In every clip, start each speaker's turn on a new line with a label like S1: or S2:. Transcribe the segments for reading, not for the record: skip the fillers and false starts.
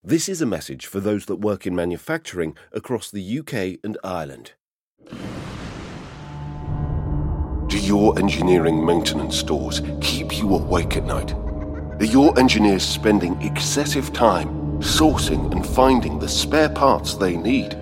S1: This is a message for those that work in manufacturing across the UK and Ireland. Do your engineering maintenance stores keep you awake at night? Are your engineers spending excessive time sourcing and finding the spare parts they need?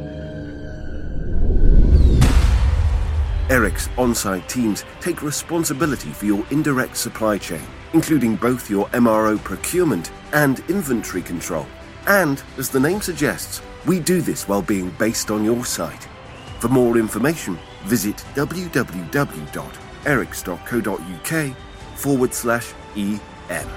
S1: Eric's on-site teams take responsibility for your indirect supply chain, including both your MRO procurement and inventory control. And, as the name suggests, we do this while being based on your site. For more information, visit www.erics.co.uk/EM.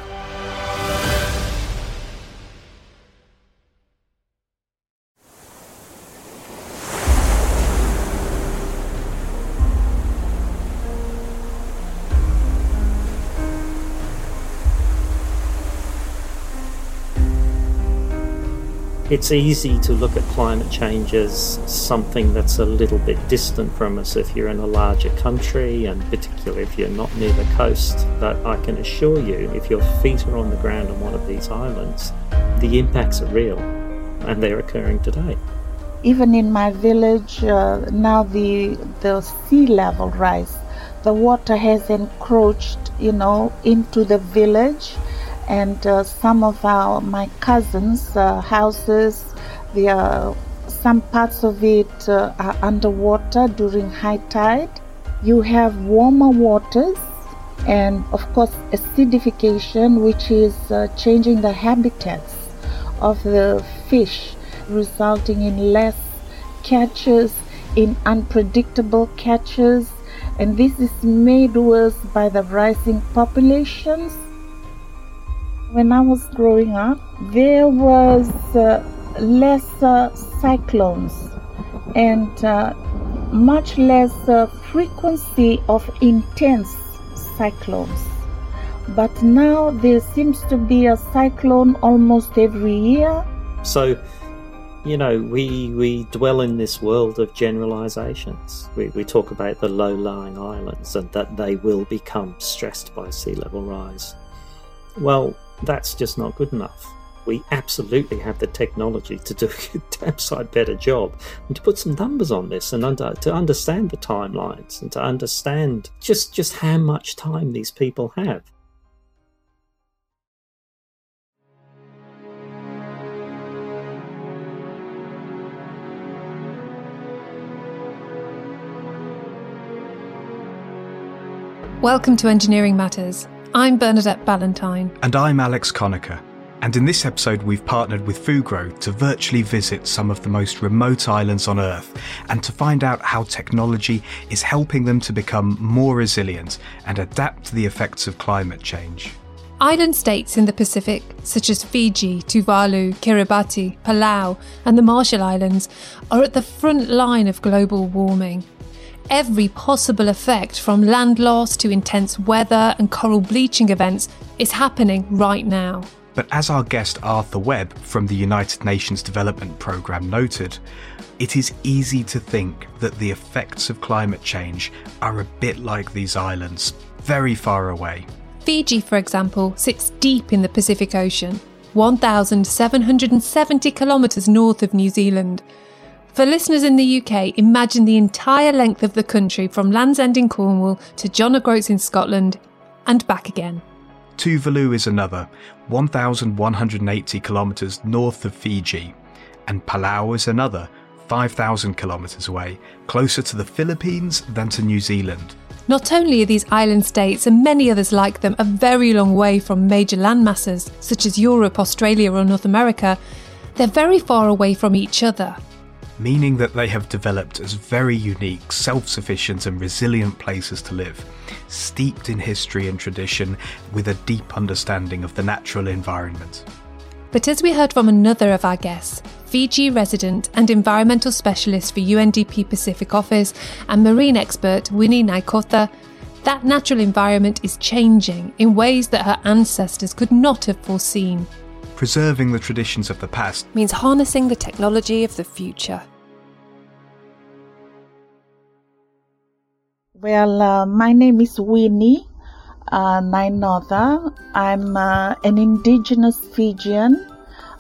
S2: It's easy to look at climate change as something that's a little bit distant from us if you're in a larger country, and particularly if you're not near the coast. But I can assure you, if your feet are on the ground on one of these islands, the impacts are real, and they're occurring today.
S3: Even in my village, now the sea level rise, the water has encroached, into the village. And some of my cousins' houses, some parts of it are underwater during high tide. You have warmer waters and, of course, acidification, which is changing the habitats of the fish, resulting in less catches, in unpredictable catches. And this is made worse by the rising populations. When I was growing up, there was less cyclones and much less frequency of intense cyclones. But now there seems to be a cyclone almost every year.
S2: So, we dwell in this world of generalizations. We talk about the low-lying islands and that they will become stressed by sea level rise. Well, that's just not good enough. We absolutely have the technology to do a damn sight better job and to put some numbers on this and to understand the timelines and to understand just how much time these people have.
S4: Welcome to Engineering Matters. I'm Bernadette Ballantyne.
S5: And I'm Alex Conacher. And in this episode, we've partnered with Fugro to virtually visit some of the most remote islands on Earth and to find out how technology is helping them to become more resilient and adapt to the effects of climate change.
S4: Island states in the Pacific, such as Fiji, Tuvalu, Kiribati, Palau, and the Marshall Islands, are at the front line of global warming. Every possible effect, from land loss to intense weather and coral bleaching events, is happening right now.
S5: But as our guest Arthur Webb from the United Nations Development Programme noted, it is easy to think that the effects of climate change are a bit like these islands, very far away.
S4: Fiji, for example, sits deep in the Pacific Ocean, 1,770 kilometres north of New Zealand. For listeners in the UK, imagine the entire length of the country from Land's End in Cornwall to John O'Groats in Scotland and back again.
S5: Tuvalu is another, 1,180 kilometres north of Fiji, and Palau is another, 5,000 kilometres away, closer to the Philippines than to New Zealand.
S4: Not only are these island states and many others like them a very long way from major landmasses, such as Europe, Australia or North America, they're very far away from each other.
S5: Meaning that they have developed as very unique, self-sufficient and resilient places to live, steeped in history and tradition with a deep understanding of the natural environment.
S4: But as we heard from another of our guests, Fiji resident and environmental specialist for UNDP Pacific Office and marine expert Winnie Naikotha, that natural environment is changing in ways that her ancestors could not have foreseen.
S5: Preserving the traditions of the past
S4: means harnessing the technology of the future.
S3: Well, my name is Winnie Naikotha. I'm an indigenous Fijian.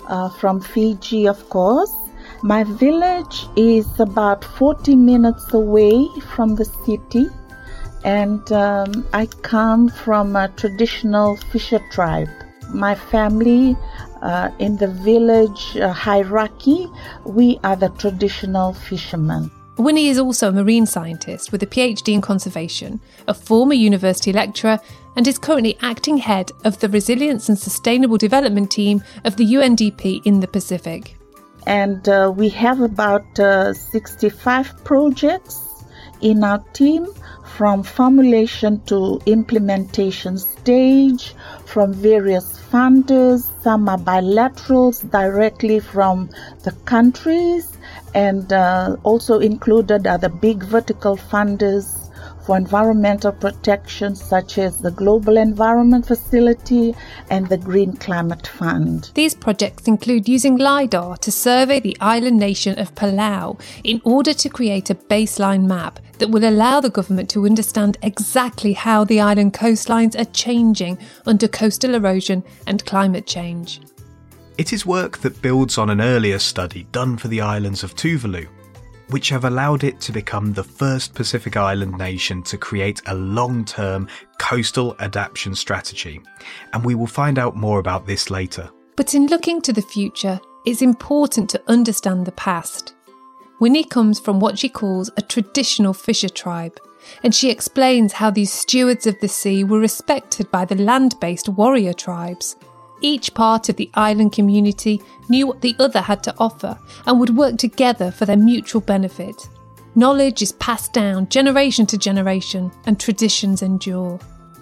S3: from Fiji, of course. My village is about 40 minutes away from the city, and I come from a traditional fisher tribe. My family in the village hierarchy, we are the traditional fishermen.
S4: Winnie is also a marine scientist with a PhD in conservation, a former university lecturer, and is currently acting head of the Resilience and Sustainable Development Team of the UNDP in the Pacific.
S3: And we have about 65 projects in our team, from formulation to implementation stage, from various funders. Some are bilaterals directly from the countries, and also included are the big vertical funders for environmental protection, such as the Global Environment Facility and the Green Climate Fund.
S4: These projects include using LiDAR to survey the island nation of Palau in order to create a baseline map that will allow the government to understand exactly how the island coastlines are changing under coastal erosion and climate change.
S5: It is work that builds on an earlier study done for the islands of Tuvalu, which have allowed it to become the first Pacific island nation to create a long-term coastal adaptation strategy. And we will find out more about this later.
S4: But in looking to the future, it's important to understand the past. Winnie comes from what she calls a traditional fisher tribe, and she explains how these stewards of the sea were respected by the land-based warrior tribes. Each part of the island community knew what the other had to offer and would work together for their mutual benefit. Knowledge is passed down generation to generation, and traditions endure.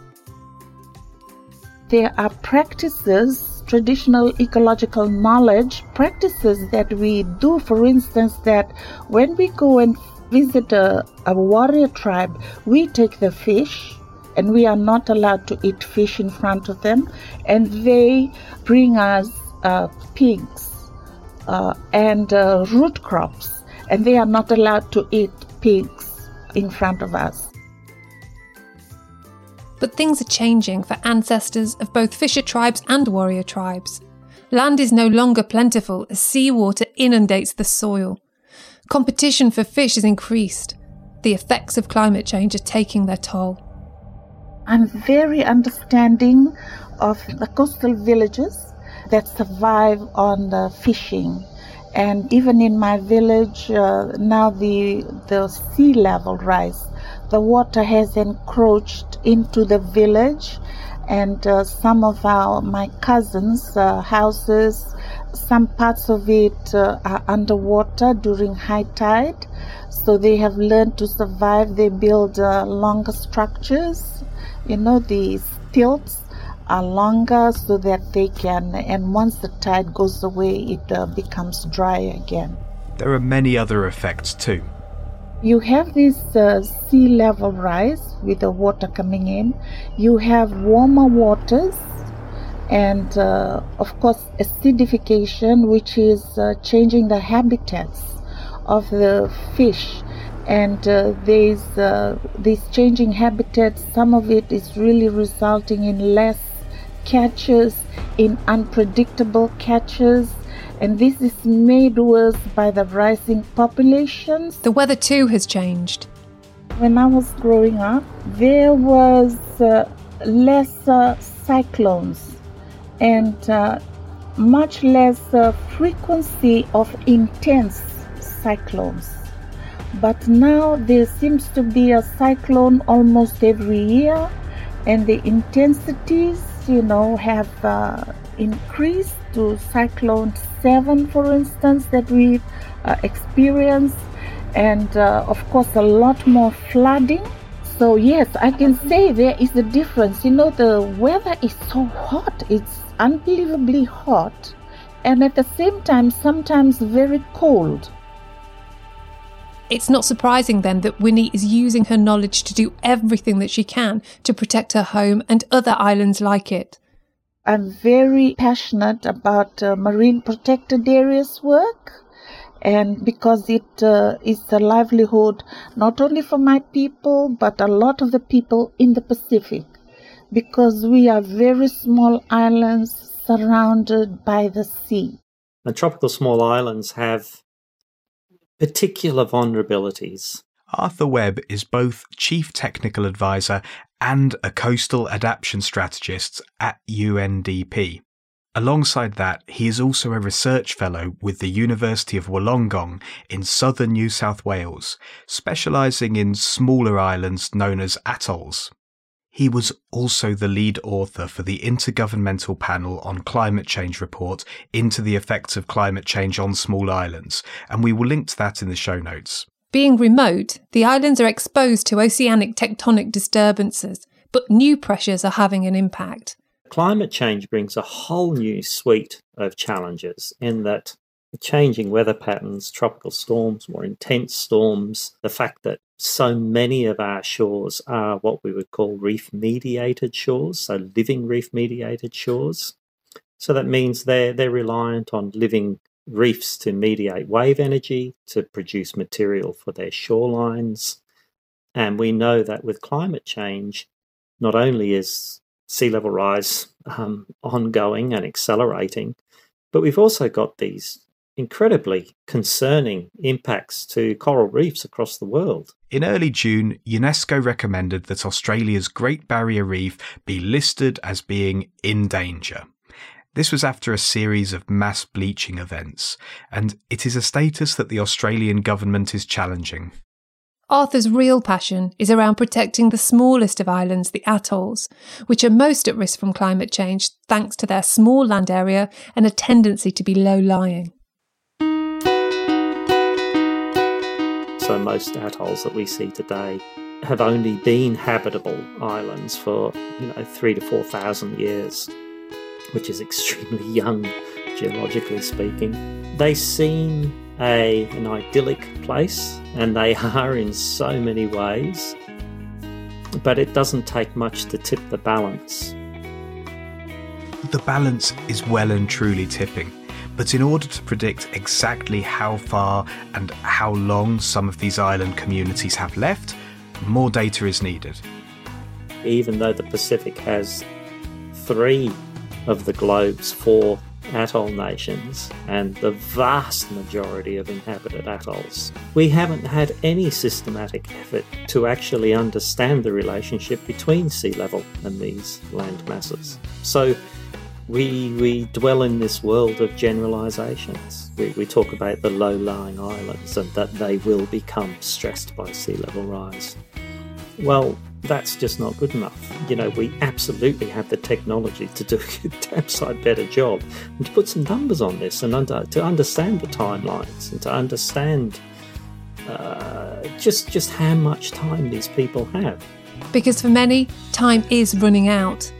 S3: There are practices, traditional ecological knowledge practices that we do, for instance, that when we go and visit a warrior tribe, we take the fish, and we are not allowed to eat fish in front of them, and they bring us pigs and root crops, and they are not allowed to eat pigs in front of us.
S4: But things are changing for ancestors of both fisher tribes and warrior tribes. Land is no longer plentiful as seawater inundates the soil. Competition for fish has increased. The effects of climate change are taking their toll.
S3: I'm very understanding of the coastal villages that survive on the fishing. And even in my village, now the sea level rise. The water has encroached into the village, and some of my cousins' houses, some parts of it are underwater during high tide. So they have learned to survive. They build longer structures. The stilts are longer so that they can, and once the tide goes away, it becomes dry again.
S5: There are many other effects too.
S3: You have this sea level rise with the water coming in. You have warmer waters and, of course, acidification, which is changing the habitats of the fish. And these changing habitats, some of it is really resulting in less catches, in unpredictable catches, and this is made worse by the rising populations.
S4: The weather too has changed.
S3: When I was growing up, there was less cyclones and much less frequency of intense cyclones. But now there seems to be a cyclone almost every year, and the intensities, have increased to Cyclone 7, for instance, that we experienced, and of course a lot more flooding. So yes, I can say there is a difference. The weather is so hot, it's unbelievably hot, and at the same time sometimes very cold.
S4: It's not surprising then that Winnie is using her knowledge to do everything that she can to protect her home and other islands like it.
S3: I'm very passionate about marine protected areas work, and because it is a livelihood not only for my people but a lot of the people in the Pacific, because we are very small islands surrounded by the sea.
S2: And tropical small islands have particular vulnerabilities.
S5: Arthur Webb is both Chief Technical Advisor and a Coastal Adaptation Strategist at UNDP. Alongside that, he is also a research fellow with the University of Wollongong in southern New South Wales, specialising in smaller islands known as atolls. He was also the lead author for the Intergovernmental Panel on Climate Change report into the effects of climate change on small islands, and we will link to that in the show notes.
S4: Being remote, the islands are exposed to oceanic tectonic disturbances, but new pressures are having an impact.
S2: Climate change brings a whole new suite of challenges in that changing weather patterns, tropical storms, more intense storms, the fact that so many of our shores are what we would call reef-mediated shores, so living reef-mediated shores. So that means they're reliant on living reefs to mediate wave energy, to produce material for their shorelines. And we know that with climate change, not only is sea level rise ongoing and accelerating, but we've also got these incredibly concerning impacts to coral reefs across the world.
S5: In early June, UNESCO recommended that Australia's Great Barrier Reef be listed as being in danger. This was after a series of mass bleaching events, and it is a status that the Australian government is challenging.
S4: Arthur's real passion is around protecting the smallest of islands, the atolls, which are most at risk from climate change thanks to their small land area and a tendency to be low-lying.
S2: So most atolls that we see today have only been habitable islands for 3,000 to 4,000 years, which is extremely young, geologically speaking. They seem an idyllic place, and they are in so many ways, but it doesn't take much to tip the balance.
S5: The balance is well and truly tipping, but in order to predict exactly how far and how long some of these island communities have left, more data is needed.
S2: Even though the Pacific has 3 of the globe's 4 atoll nations and the vast majority of inhabited atolls, we haven't had any systematic effort to actually understand the relationship between sea level and these land masses. So we dwell in this world of generalizations. We talk about the low-lying islands and that they will become stressed by sea level rise. Well, that's just not good enough. We absolutely have the technology to do a damn sight better job and to put some numbers on this and to understand the timelines and to understand just how much time these people have.
S4: Because for many, time is running out.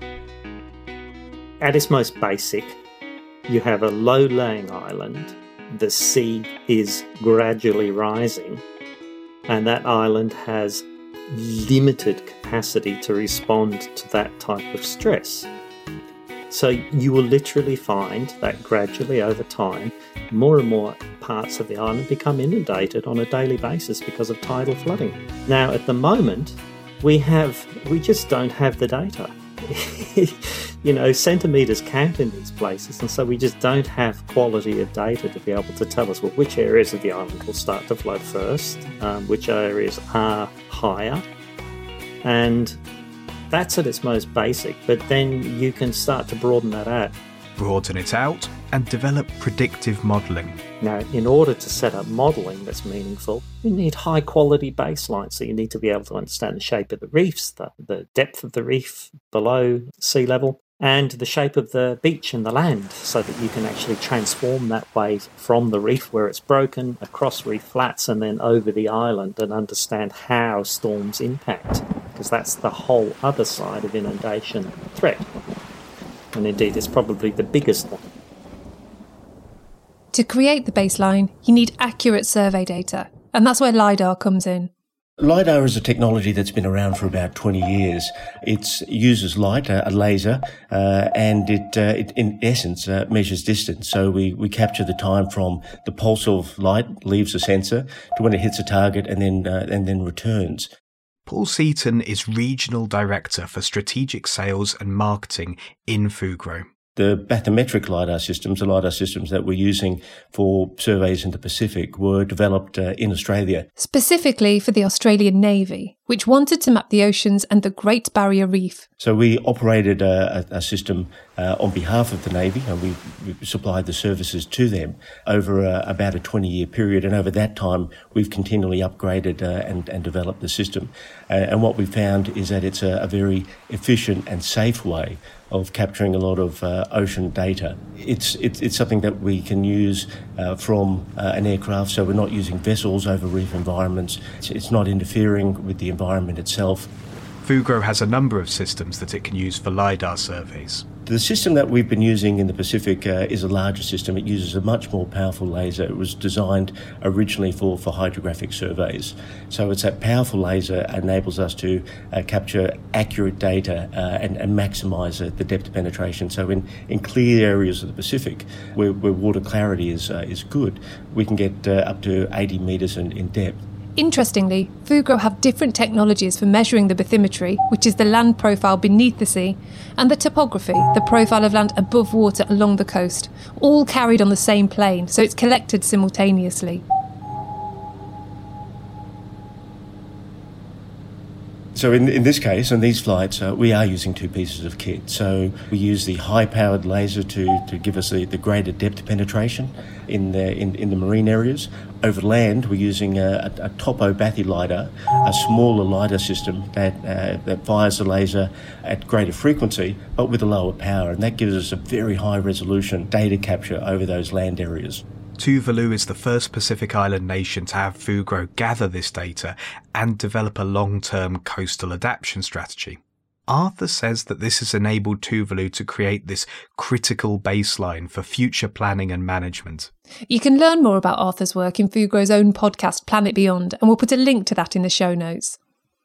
S2: At its most basic, you have a low-lying island. The sea is gradually rising, and that island has limited capacity to respond to that type of stress. So you will literally find that gradually over time, more and more parts of the island become inundated on a daily basis because of tidal flooding. Now, at the moment, we just don't have the data. Centimetres count in these places, and so we just don't have quality of data to be able to tell us which areas of the island will start to flood first, which areas are higher, and that's at its most basic. But then you can start to broaden that out.
S5: Broaden it out and develop predictive modelling.
S2: Now, in order to set up modelling that's meaningful, you need high quality baselines. So you need to be able to understand the shape of the reefs, the depth of the reef below sea level, and the shape of the beach and the land, so that you can actually transform that wave from the reef where it's broken, across reef flats, and then over the island, and understand how storms impact, because that's the whole other side of inundation threat. And indeed, it's probably the biggest one.
S4: To create the baseline, you need accurate survey data, and that's where LiDAR comes in.
S6: LiDAR is a technology that's been around for about 20 years. It uses light, a laser, and it in essence measures distance. So we capture the time from the pulse of light leaves the sensor to when it hits a target and then returns.
S5: Paul Seaton is Regional Director for Strategic Sales and Marketing in Fugro.
S6: The bathymetric LiDAR systems, the LiDAR systems that we're using for surveys in the Pacific, were developed in Australia.
S4: Specifically for the Australian Navy, which wanted to map the oceans and the Great Barrier Reef.
S6: So we operated a system on behalf of the Navy, and we supplied the services to them over about a 20-year period. And over that time, we've continually upgraded and developed the system. And what we found is that it's a very efficient and safe way of capturing a lot of ocean data. It's something that we can use from an aircraft, so we're not using vessels over reef environments. It's not interfering with the environment itself.
S5: Fugro has a number of systems that it can use for LiDAR surveys.
S6: The system that we've been using in the Pacific is a larger system. It uses a much more powerful laser. It was designed originally for hydrographic surveys. So it's that powerful laser enables us to capture accurate data and maximise the depth of penetration. So in clear areas of the Pacific where water clarity is good, we can get up to 80 metres in depth.
S4: Interestingly, Fugro have different technologies for measuring the bathymetry, which is the land profile beneath the sea, and the topography, the profile of land above water along the coast, all carried on the same plane, so it's collected simultaneously.
S6: So in this case, on these flights, we are using two pieces of kit. So we use the high-powered laser to give us the greater depth penetration in the marine areas. Over land, we're using a Topo Bathy LiDAR, a smaller LiDAR system that fires the laser at greater frequency, but with a lower power, and that gives us a very high-resolution data capture over those land areas.
S5: Tuvalu is the first Pacific Island nation to have Fugro gather this data and develop a long-term coastal adaptation strategy. Arthur says that this has enabled Tuvalu to create this critical baseline for future planning and management.
S4: You can learn more about Arthur's work in Fugro's own podcast, Planet Beyond, and we'll put a link to that in the show notes.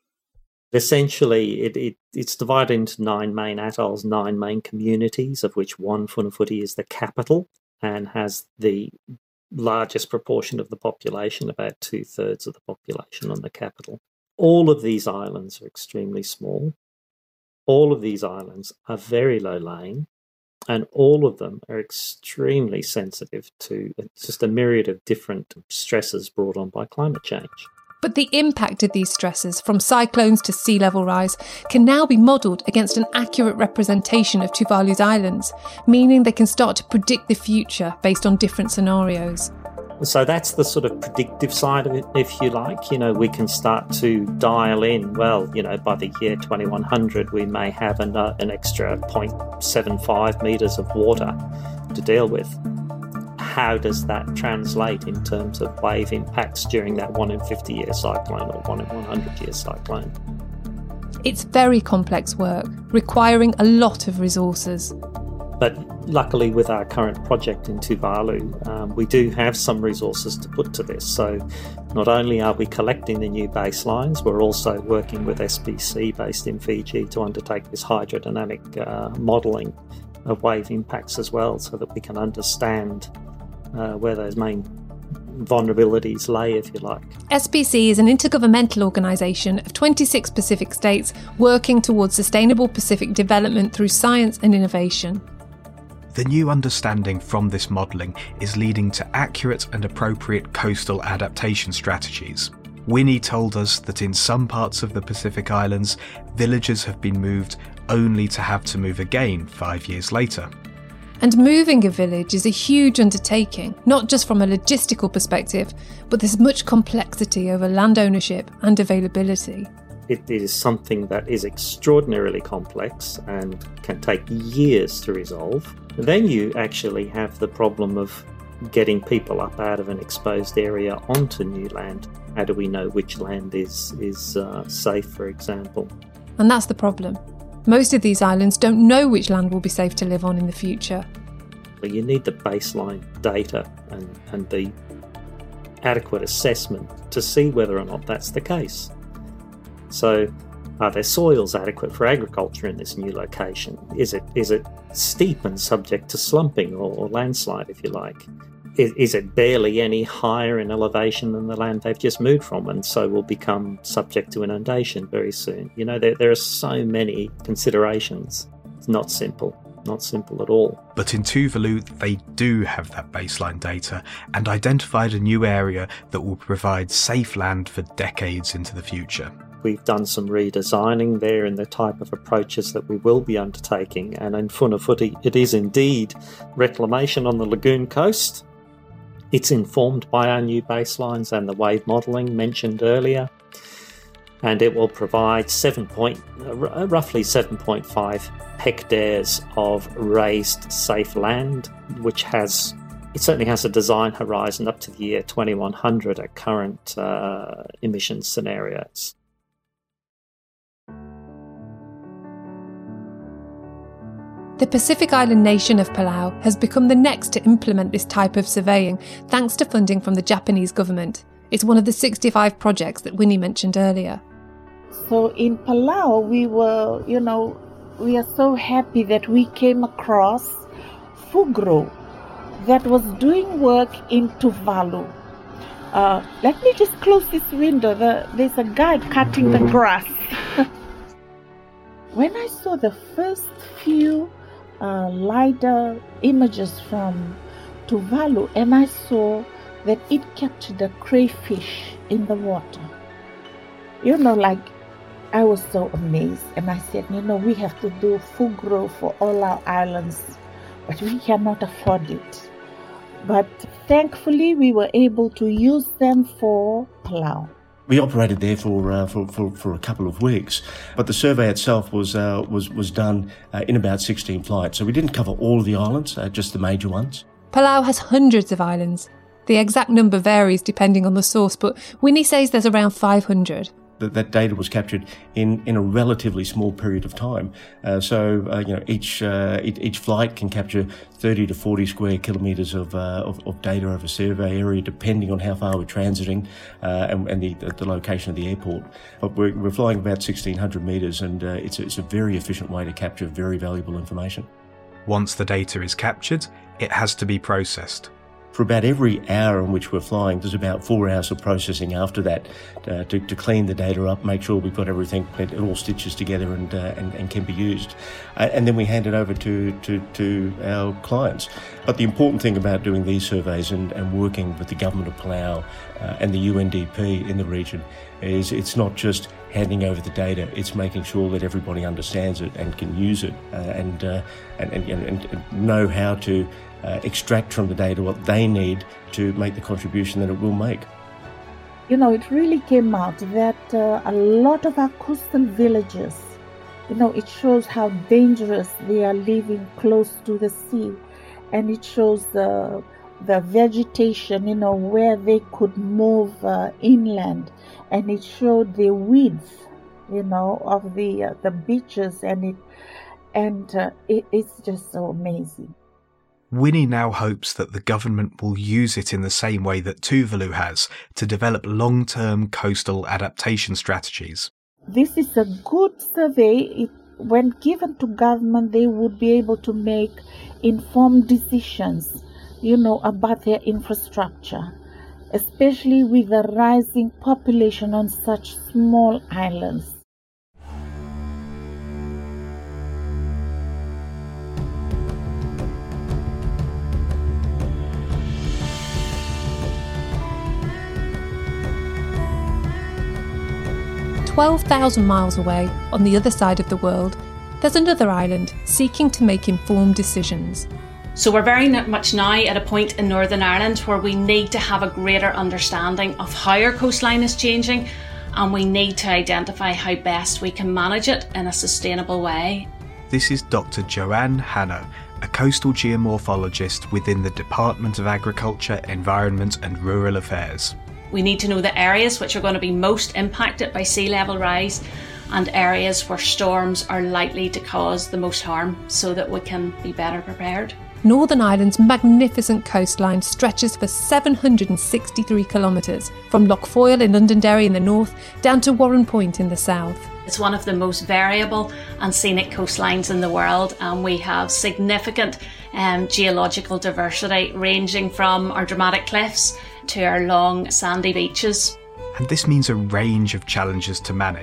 S2: Essentially, it's divided into 9 main atolls, 9 main communities, of which one, Funafuti, is the capital and has the largest proportion of the population, about 2/3 of the population on the capital. All of these islands are extremely small. All of these islands are very low lying, and all of them are extremely sensitive to just a myriad of different stresses brought on by climate change.
S4: But the impact of these stresses, from cyclones to sea level rise, can now be modelled against an accurate representation of Tuvalu's islands, meaning they can start to predict the future based on different scenarios.
S2: So that's the sort of predictive side of it, if you like. We can start to dial in, by the year 2100, we may have an extra 0.75 metres of water to deal with. How does that translate in terms of wave impacts during that 1 in 50-year cyclone or 1 in 100-year cyclone?
S4: It's very complex work, requiring a lot of resources.
S2: But luckily, with our current project in Tuvalu, we do have some resources to put to this. So not only are we collecting the new baselines, we're also working with SPC based in Fiji to undertake this hydrodynamic modelling of wave impacts as well, so that we can understand where those main vulnerabilities lay, if you like.
S4: SPC is an intergovernmental organisation of 26 Pacific states working towards sustainable Pacific development through science and innovation.
S5: The new understanding from this modelling is leading to accurate and appropriate coastal adaptation strategies. Winnie told us that in some parts of the Pacific Islands, villagers have been moved only to have to move again 5 years later.
S4: And moving a village is a huge undertaking, not just from a logistical perspective, but there's much complexity over land ownership and availability.
S2: It is something that is extraordinarily complex and can take years to resolve. Then you actually have the problem of getting people up out of an exposed area onto new land. How do we know which land is safe, for example?
S4: And that's the problem. Most of these islands don't know which land will be safe to live on in the future.
S2: You need the baseline data and the adequate assessment to see whether or not that's the case. So, are their soils adequate for agriculture in this new location? Is it steep and subject to slumping or landslide, if you like? Is it barely any higher in elevation than the land they've just moved from, and so will become subject to inundation very soon? There are so many considerations. It's not simple. not simple at all.
S5: But in Tuvalu, they do have that baseline data and identified a new area that will provide safe land for decades into the future.
S2: We've done some redesigning there in the type of approaches that we will be undertaking, and in Funafuti it is indeed reclamation on the lagoon coast. It's informed by our new baselines and the wave modelling mentioned earlier, and it will provide roughly 7.5 hectares of raised safe land, which certainly has a design horizon up to the year 2100 at current emission scenarios.
S4: The Pacific Island nation of Palau has become the next to implement this type of surveying thanks to funding from the Japanese government. It's one of the 65 projects that Winnie mentioned earlier.
S3: So in Palau, we are so happy that we came across Fugro that was doing work in Tuvalu. Let me just close this window. There's a guy cutting the grass. When I saw the first few LiDAR images from Tuvalu, and I saw that it captured the crayfish in the water. I was so amazed, and I said, we have to do Fugro for all our islands, but we cannot afford it. But thankfully, we were able to use them for Palau.
S6: We operated there for a couple of weeks, but the survey itself was done in about 16 flights. So we didn't cover all of the islands, just the major ones.
S4: Palau has hundreds of islands. The exact number varies depending on the source, but Winnie says there's around 500.
S6: That data was captured in a relatively small period of time. Each flight can capture 30 to 40 square kilometres of data over survey area, depending on how far we're transiting and the location of the airport. But we're flying about 1,600 metres, and it's a very efficient way to capture very valuable information.
S5: Once the data is captured, it has to be processed.
S6: For about every hour in which we're flying, there's about 4 hours of processing after that to clean the data up, make sure we've got everything, it all stitches together and can be used. And then we hand it over to our clients. But the important thing about doing these surveys and working with the government of Palau and the UNDP in the region is it's not just handing over the data, it's making sure that everybody understands it and can use it and know how to extract from the data what they need to make the contribution that it will make.
S3: It really came out that a lot of our coastal villages, it shows how dangerous they are living close to the sea, and it shows the vegetation, where they could move inland, and it showed the width, of the beaches, and it's just so amazing.
S5: Winnie now hopes that the government will use it in the same way that Tuvalu has to develop long-term coastal adaptation strategies.
S3: This is a good survey. When given to government, they would be able to make informed decisions, about their infrastructure, especially with the rising population on such small islands.
S4: "12,000 miles away, on the other side of the world, there's another island seeking to make informed decisions.
S7: So we're very much now at a point in Northern Ireland where we need to have a greater understanding of how our coastline is changing, and we need to identify how best we can manage it in a sustainable way."
S5: This is Dr. Joanne Hanno, a coastal geomorphologist within the Department of Agriculture, Environment and Rural Affairs.
S7: We need to know the areas which are going to be most impacted by sea level rise and areas where storms are likely to cause the most harm so that we can be better prepared.
S4: Northern Ireland's magnificent coastline stretches for 763 kilometres, from Lough Foyle in Londonderry in the north down to Warren Point in the south.
S7: It's one of the most variable and scenic coastlines in the world, and we have significant geological diversity ranging from our dramatic cliffs to our long sandy beaches.
S5: And this means a range of challenges to manage.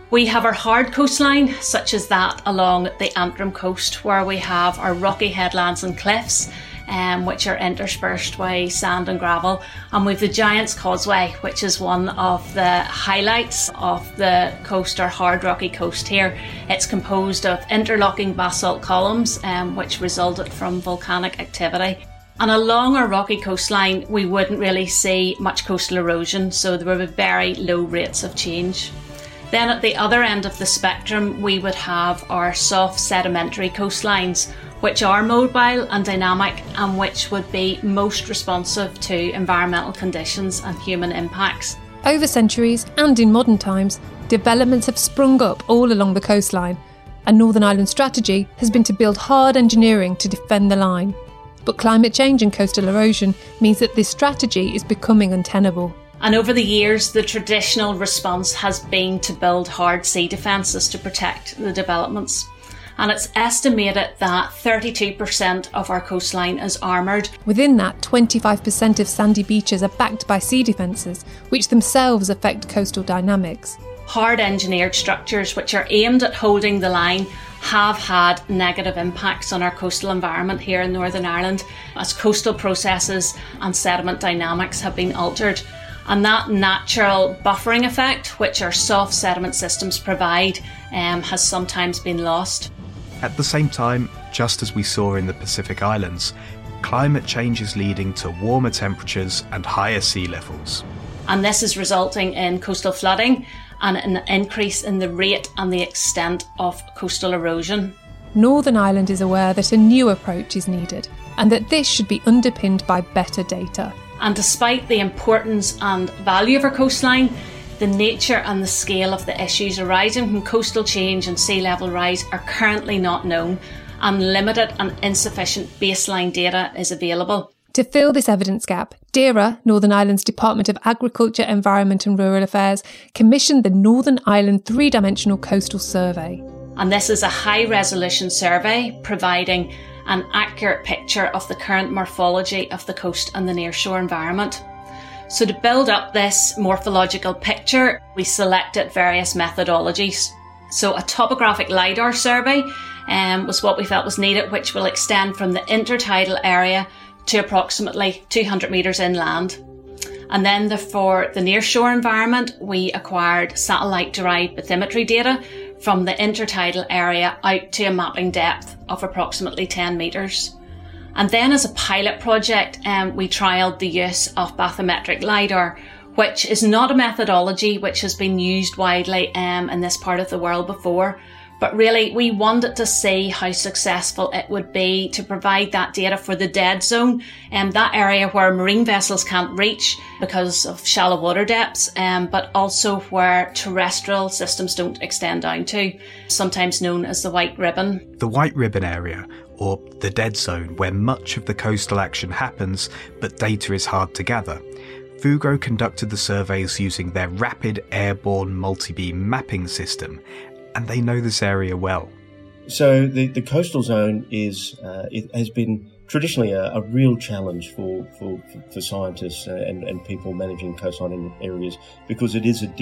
S7: We have our hard coastline, such as that along the Antrim coast, where we have our rocky headlands and cliffs, which are interspersed by sand and gravel. And we've the Giant's Causeway, which is one of the highlights of the coast, or hard rocky coast here. It's composed of interlocking basalt columns, which resulted from volcanic activity. And along our rocky coastline, we wouldn't really see much coastal erosion, so there would be very low rates of change. Then at the other end of the spectrum, we would have our soft sedimentary coastlines, which are mobile and dynamic, and which would be most responsive to environmental conditions and human impacts.
S4: Over centuries, and in modern times, developments have sprung up all along the coastline, and Northern Ireland's strategy has been to build hard engineering to defend the line. But climate change and coastal erosion means that this strategy is becoming untenable.
S7: And over the years, the traditional response has been to build hard sea defences to protect the developments. And it's estimated that 32% of our coastline is armoured.
S4: Within that, 25% of sandy beaches are backed by sea defences, which themselves affect coastal dynamics.
S7: Hard engineered structures which are aimed at holding the line have had negative impacts on our coastal environment here in Northern Ireland, as coastal processes and sediment dynamics have been altered. And that natural buffering effect, which our soft sediment systems provide, has sometimes been lost.
S5: At the same time, just as we saw in the Pacific Islands, climate change is leading to warmer temperatures and higher sea levels.
S7: And this is resulting in coastal flooding and an increase in the rate and the extent of coastal erosion.
S4: Northern Ireland is aware that a new approach is needed, and that this should be underpinned by better data.
S7: And despite the importance and value of our coastline, the nature and the scale of the issues arising from coastal change and sea level rise are currently not known, and limited and insufficient baseline data is available.
S4: To fill this evidence gap, DERA, Northern Ireland's Department of Agriculture, Environment and Rural Affairs, commissioned the Northern Ireland Three-Dimensional Coastal Survey.
S7: And this is a high-resolution survey providing an accurate picture of the current morphology of the coast and the nearshore environment. So to build up this morphological picture, we selected various methodologies. So a topographic LiDAR survey was what we felt was needed, which will extend from the intertidal area to approximately 200 metres inland. And then for the nearshore environment, we acquired satellite-derived bathymetry data from the intertidal area out to a mapping depth of approximately 10 metres. And then as a pilot project, we trialled the use of bathymetric LiDAR, which is not a methodology which has been used widely in this part of the world before. But really, we wanted to see how successful it would be to provide that data for the dead zone, that area where marine vessels can't reach because of shallow water depths, but also where terrestrial systems don't extend down to, sometimes known as the White Ribbon.
S5: The White Ribbon area, or the dead zone, where much of the coastal action happens, but data is hard to gather. Fugro conducted the surveys using their rapid airborne multi-beam mapping system, and they know this area well.
S6: So the coastal zone it has been traditionally a real challenge for scientists and people managing coastline areas, because it is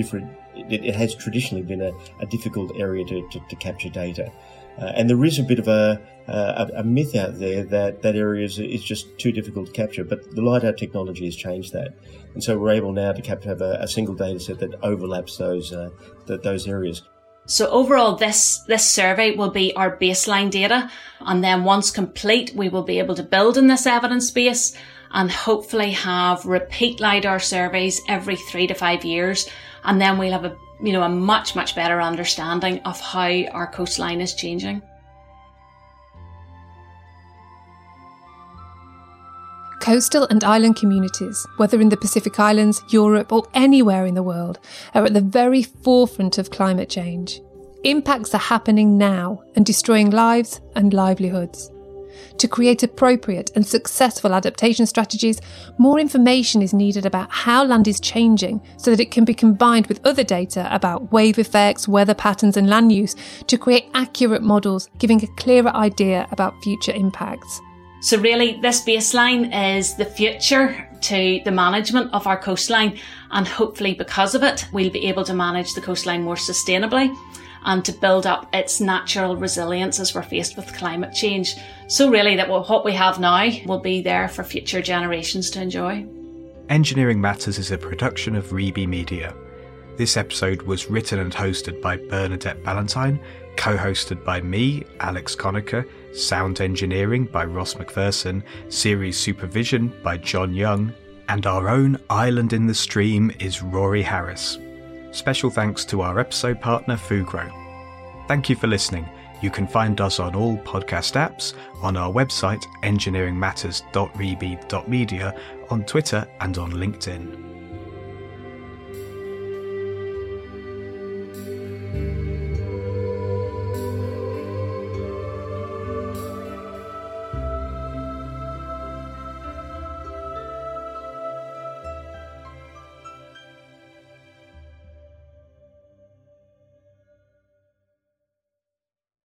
S6: it has traditionally been a difficult area to capture data. And there is a bit of a myth out there that area is just too difficult to capture, but the LiDAR technology has changed that. And so we're able now to have a single data set that overlaps those areas.
S7: So overall, this survey will be our baseline data, and then once complete, we will be able to build in this evidence base and hopefully have repeat LiDAR surveys every 3 to 5 years, and then we'll have a much better understanding of how our coastline is changing.
S4: Coastal and island communities, whether in the Pacific Islands, Europe or anywhere in the world, are at the very forefront of climate change. Impacts are happening now and destroying lives and livelihoods. To create appropriate and successful adaptation strategies, more information is needed about how land is changing so that it can be combined with other data about wave effects, weather patterns and land use to create accurate models giving a clearer idea about future impacts.
S7: So really, this baseline is the future to the management of our coastline, and hopefully because of it, we'll be able to manage the coastline more sustainably and to build up its natural resilience as we're faced with climate change. So really that what we have now will be there for future generations to enjoy.
S5: Engineering Matters is a production of Reby Media. This episode was written and hosted by Bernadette Ballantyne, co-hosted by me, Alex Conacher, sound engineering by Ross McPherson, series supervision by John Young, and our own Island in the Stream is Rory Harris. Special thanks to our episode partner Fugro. Thank you for listening. You can find us on all podcast apps, on our website engineeringmatters.reby.media, on Twitter and on LinkedIn.